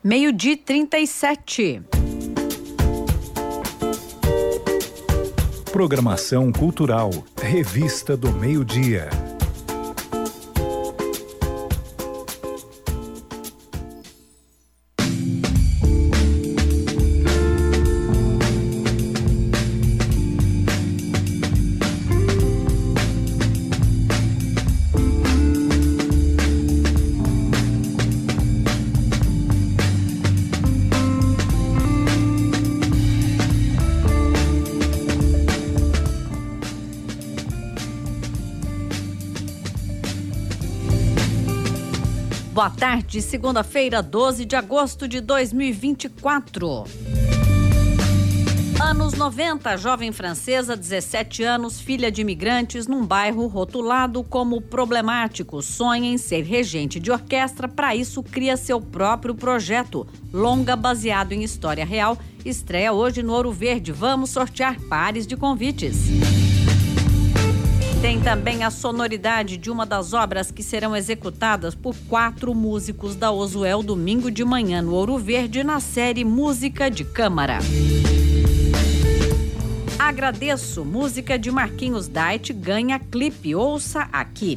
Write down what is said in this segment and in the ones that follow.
12:37. Programação cultural, Revista do Meio-Dia. Boa tarde, segunda-feira, 12 de agosto de 2024. Anos 90, jovem francesa, 17 anos, filha de imigrantes, num bairro rotulado como problemático. Sonha em ser regente de orquestra, para isso cria seu próprio projeto. Longa baseado em história real, estreia hoje no Ouro Verde. Vamos sortear pares de convites. Tem também a sonoridade de uma das obras que serão executadas por 4 músicos da Ozuel domingo de manhã no Ouro Verde, na série Música de Câmara. Agradeço, música de Marquinhos Dait ganha clipe, ouça aqui.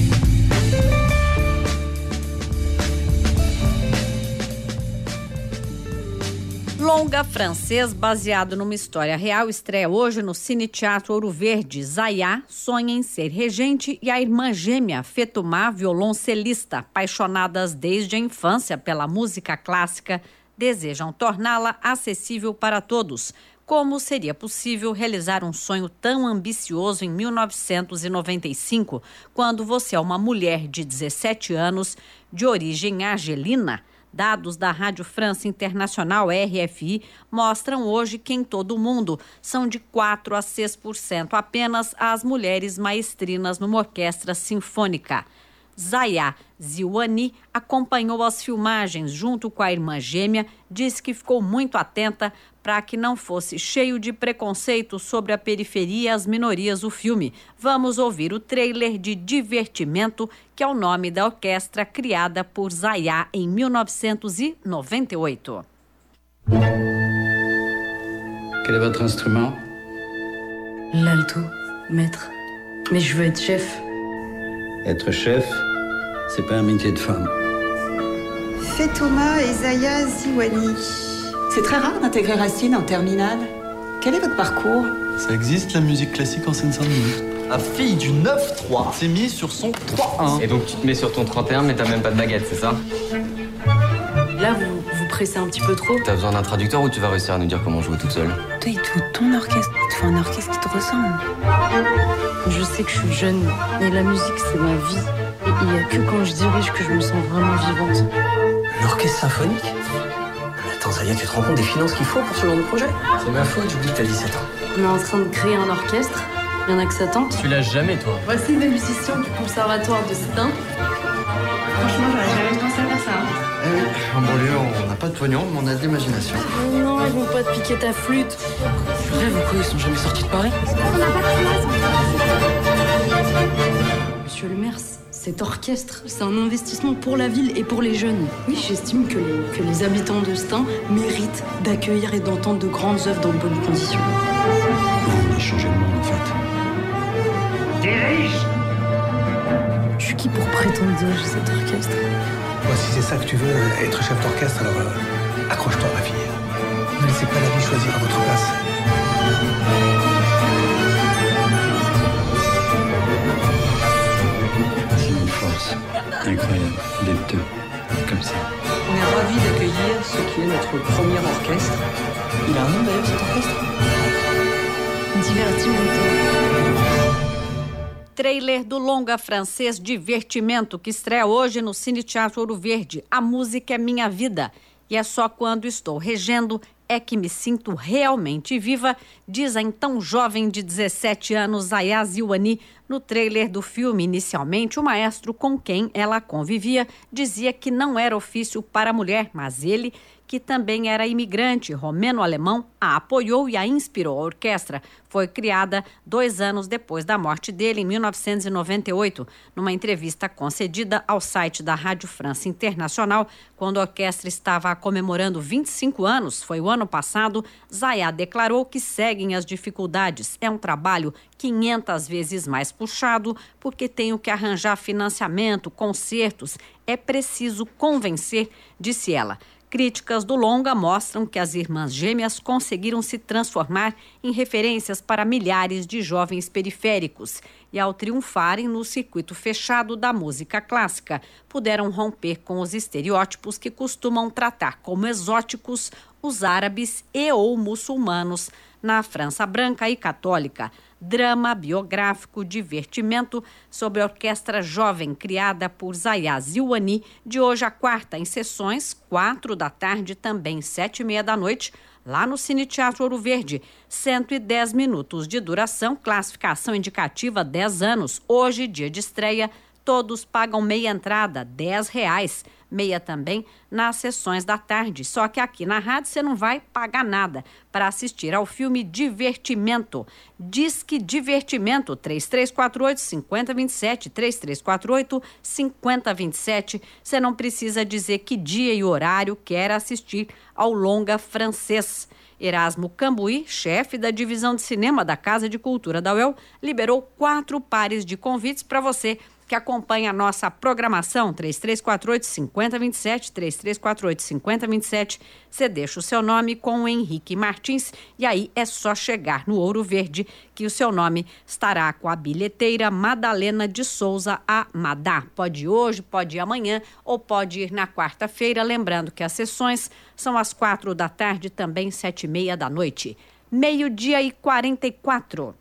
Longa francês, baseado numa história real, estreia hoje no Cine Teatro Ouro Verde. Zaya sonha em ser regente e a irmã gêmea, Fetumá, violoncelista, apaixonadas desde a infância pela música clássica, desejam torná-la acessível para todos. Como seria possível realizar um sonho tão ambicioso em 1995, quando você é uma mulher de 17 anos, de origem argelina? Dados da Rádio França Internacional, RFI, mostram hoje que em todo o mundo são de 4 a 6% apenas as mulheres maestrinas numa orquestra sinfônica. Zaya Ziwani acompanhou as filmagens junto com a irmã gêmea, disse que ficou muito atenta para que não fosse cheio de preconceito sobre a periferia e as minorias do filme. Vamos ouvir o trailer de Divertimento, que é o nome da orquestra criada por Zaya em 1998. Quel est votre instrument? L'alto, maître. Mais je veux être chef. Être chef, c'est pas un métier de femme. Fetouma et Zaya Ziwani. C'est très rare d'intégrer Racine en terminale. Quel est votre parcours? Ça existe, la musique classique en Seine-Saint-Denis. La fille du 9-3 s'est mise sur son 3-1. Et donc tu te mets sur ton 31 mais t'as même pas de baguette, c'est ça? Là, vous pressez un petit peu trop. T'as besoin d'un traducteur ou tu vas réussir à nous dire comment jouer toute seule? Toi, il te faut ton orchestre. Il te faut un orchestre qui te ressemble. Je sais que je suis jeune, mais la musique, c'est ma vie. Et il n'y a que quand je dirige que je me sens vraiment vivante. Un orchestre symphonique? Mais attends, Zaya, tu te rends compte des finances qu'il faut pour ce genre de projet? C'est ma faute, j'oublie que t'as 17 ans. On est en train de créer un orchestre. Il y en a que ça tente. Tu lâches jamais, toi. Voici une musiciens du conservatoire de Stein. Franchement, j'aurais jamais pensé à faire ça. Eh oui, en banlieue, on n'a pas de pognon, mais on a de l'imagination. Oh non, ils vont pas te piquer ta flûte. Tu rêves ou quoi? Ils sont jamais sortis de Paris? Monsieur le maire, cet orchestre, c'est un investissement pour la ville et pour les jeunes. Oui, j'estime que les habitants de Stein méritent d'accueillir et d'entendre de grandes œuvres dans de bonnes conditions. On a changé le monde, en fait. Dirige! Je suis qui pour prétendre diriger cet orchestre? Moi, si c'est ça que tu veux, être chef d'orchestre, alors accroche-toi, ma fille. Ne laissez pas la vie choisir à votre place. C'est une force incroyable d'être deux, comme ça. On est ravis d'accueillir ce qui est notre premier orchestre. Il a un nom d'ailleurs, cet orchestre? Divertimento. Trailer do longa francês Divertimento, que estreia hoje no Cine Teatro Ouro Verde. A música é minha vida e é só quando estou regendo é que me sinto realmente viva, diz a então jovem de 17 anos, Zaya Ziwani, no trailer do filme. Inicialmente, o maestro com quem ela convivia dizia que não era ofício para a mulher, mas ele, que também era imigrante romeno-alemão, a apoiou e a inspirou. A orquestra foi criada 2 anos depois da morte dele, em 1998. Numa entrevista concedida ao site da Rádio França Internacional, quando a orquestra estava comemorando 25 anos, foi o ano passado, Zaya declarou que seguem as dificuldades. É um trabalho 500 vezes mais puxado, porque tenho que arranjar financiamento, concertos. É preciso convencer, disse ela. Críticas do longa mostram que as irmãs gêmeas conseguiram se transformar em referências para milhares de jovens periféricos e, ao triunfarem no circuito fechado da música clássica, puderam romper com os estereótipos que costumam tratar como exóticos os árabes e ou muçulmanos na França branca e católica. Drama biográfico, divertimento sobre a orquestra jovem criada por Zaya Ziwani, de hoje à quarta, em sessões 4 da tarde, também 7h30 da noite, lá no Cine Teatro Ouro Verde. 110 minutos de duração, classificação indicativa 10 anos. Hoje, dia de estreia, todos pagam meia entrada, R$10. Meia também nas sessões da tarde. Só que aqui na rádio você não vai pagar nada para assistir ao filme Divertimento. Disque Divertimento, 3348-5027, 3348-5027. Você não precisa dizer que dia e horário quer assistir ao longa francês. Erasmo Cambuí, chefe da divisão de cinema da Casa de Cultura da UEL, liberou 4 pares de convites para você que acompanha a nossa programação, 3348-5027, 3348-5027. Você deixa o seu nome com o Henrique Martins e aí é só chegar no Ouro Verde que o seu nome estará com a bilheteira Madalena de Souza Amadá. Pode ir hoje, pode ir amanhã ou pode ir na quarta-feira, lembrando que as sessões são às 4 da tarde, também 7h30 da noite. 12h44.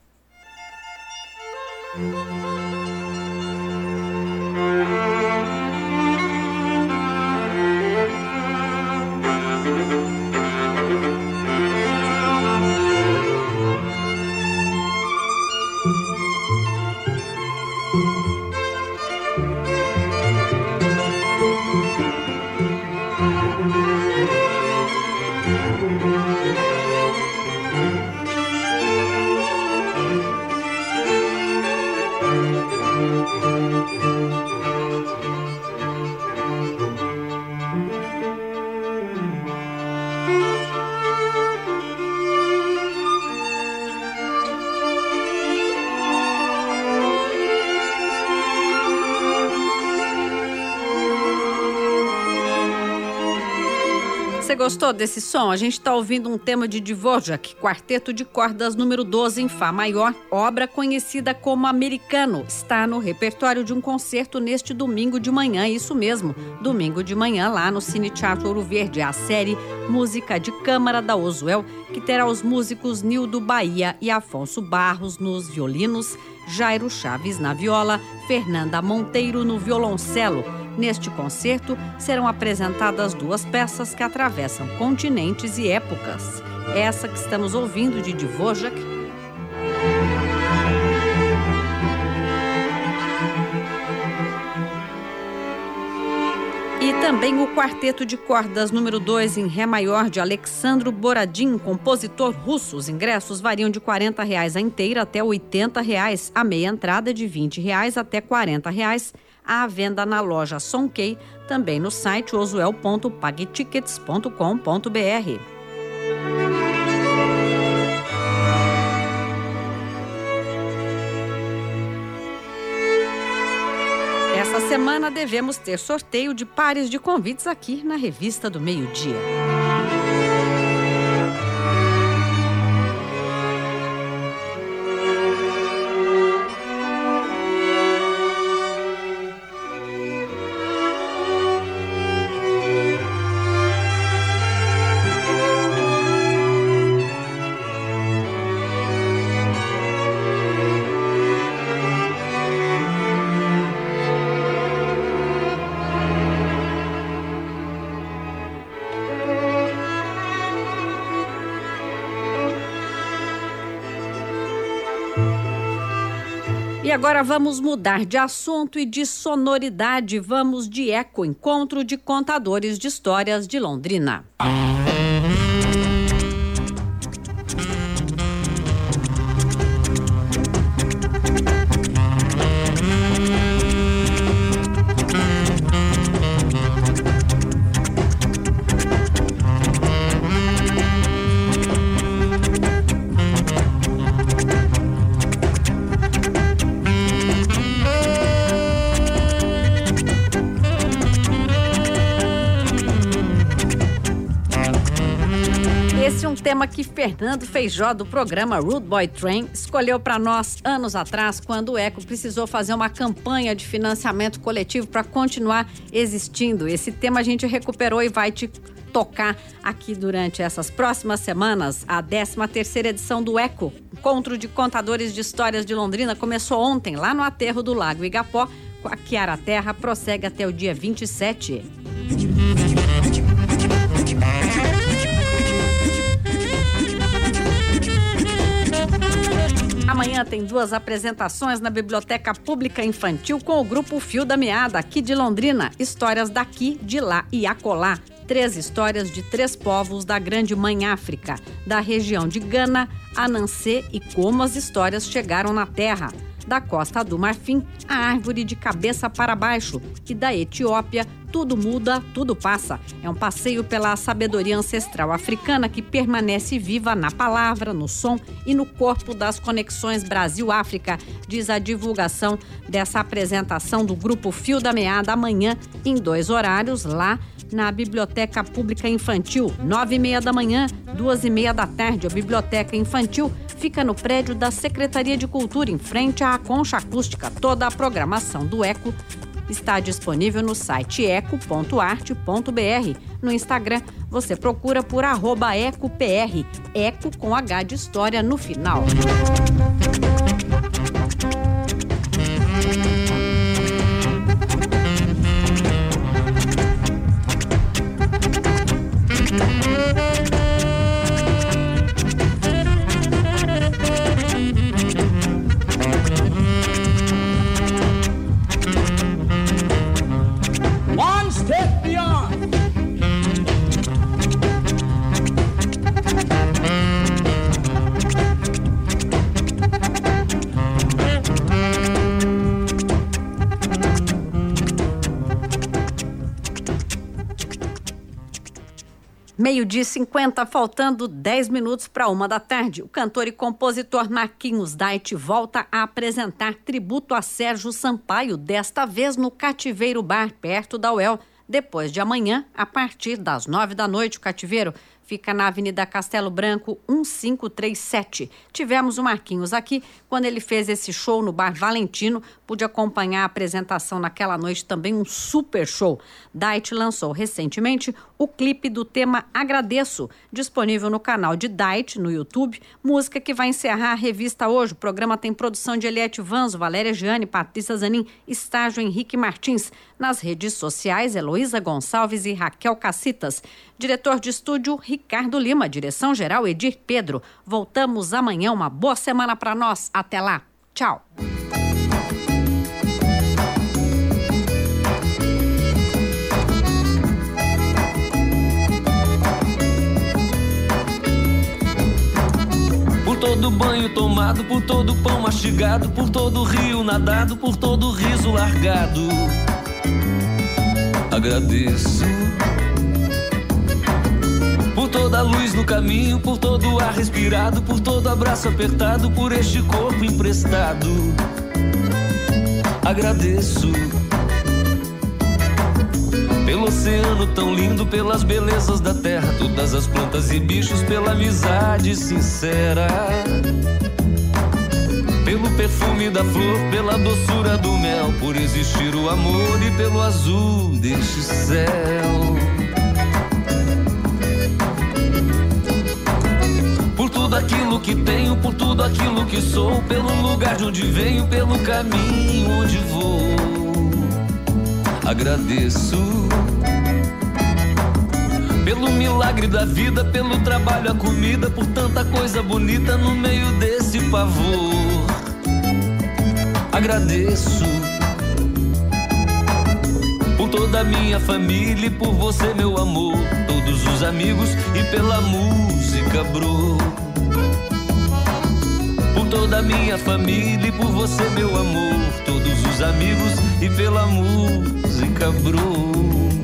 Você gostou desse som? A gente está ouvindo um tema de Dvorak, quarteto de cordas número 12 em Fá maior, obra conhecida como Americano. Está no repertório de um concerto neste domingo de manhã, isso mesmo, domingo de manhã lá no Cine Teatro Ouro Verde, a série Música de Câmara da Ozuel, que terá os músicos Nildo Bahia e Afonso Barros nos violinos, Jairo Chaves na viola, Fernanda Monteiro no violoncelo. Neste concerto, serão apresentadas 2 peças que atravessam continentes e épocas. Essa que estamos ouvindo de Dvorak. E também o quarteto de cordas número 2 em Ré maior de Alexandro Borodin, compositor russo. Os ingressos variam de R$40 a inteira até R$80, a meia entrada de R$20 até R$40. À venda na loja Sonkei, também no site ozuel.pagtickets.com.br. Essa semana devemos ter sorteio de pares de convites aqui na Revista do Meio-Dia. E agora vamos mudar de assunto e de sonoridade. Vamos de Eco, Encontro de Contadores de Histórias de Londrina. Esse é um tema que Fernando Feijó, do programa Rude Boy Train, escolheu para nós anos atrás, quando o Eco precisou fazer uma campanha de financiamento coletivo para continuar existindo. Esse tema a gente recuperou e vai te tocar aqui durante essas próximas semanas. A 13ª edição do Eco, Encontro de Contadores de Histórias de Londrina, começou ontem lá no aterro do Lago Igapó. A Chiara Terra prossegue até o dia 27. Amanhã tem 2 apresentações na Biblioteca Pública Infantil com o grupo Fio da Meada, aqui de Londrina. Histórias daqui, de lá e acolá. 3 histórias de 3 povos da Grande Mãe África, da região de Gana, Ananse e como as histórias chegaram na Terra. Da Costa do Marfim, a árvore de cabeça para baixo, e da Etiópia, tudo muda, tudo passa. É um passeio pela sabedoria ancestral africana que permanece viva na palavra, no som e no corpo das conexões Brasil-África, diz a divulgação dessa apresentação do Grupo Fio da Meada amanhã, em 2 horários, lá na Biblioteca Pública Infantil, 9h30 da manhã, 2h30 da tarde. A Biblioteca Infantil fica no prédio da Secretaria de Cultura, em frente à Concha Acústica. Toda a programação do Eco está disponível no site eco.arte.br. No Instagram, você procura por @ecopr, Eco com H de história no final. Meio-dia 50, faltando 10 minutos para 1 da tarde. O cantor e compositor Marquinhos Dait volta a apresentar tributo a Sérgio Sampaio, desta vez no Cativeiro Bar, perto da UEL. Depois de amanhã, a partir das 9 da noite, o Cativeiro fica na Avenida Castelo Branco, 1537. Tivemos o Marquinhos aqui quando ele fez esse show no Bar Valentino. Pude acompanhar a apresentação naquela noite, também um super show. Dait lançou recentemente o clipe do tema Agradeço, disponível no canal de Dait no YouTube. Música que vai encerrar a revista hoje. O programa tem produção de Eliette Vanzo, Valéria Gianni, Patrícia Zanin, estágio Henrique Martins. Nas redes sociais, Heloísa Gonçalves e Raquel Cacitas. Diretor de estúdio, Ricardo Lima. Direção-geral, Edir Pedro. Voltamos amanhã. Uma boa semana para nós. Até lá. Tchau. Por todo banho tomado, por todo pão mastigado, por todo rio nadado, por todo riso largado, agradeço. Por toda luz no caminho, por todo ar respirado, por todo abraço apertado, por este corpo emprestado, agradeço. Pelo oceano tão lindo, pelas belezas da terra, todas as plantas e bichos, pela amizade sincera, pelo perfume da flor, pela doçura do mel, por existir o amor e pelo azul deste céu. Por tudo aquilo que tenho, por tudo aquilo que sou, pelo lugar de onde venho, pelo caminho onde vou, agradeço. Pelo milagre da vida, pelo trabalho, a comida, por tanta coisa bonita no meio desse pavor, agradeço por toda a minha família e por você, meu amor, todos os amigos e pela música, bro. Por toda a minha família e por você, meu amor, todos os amigos e pela música, bro.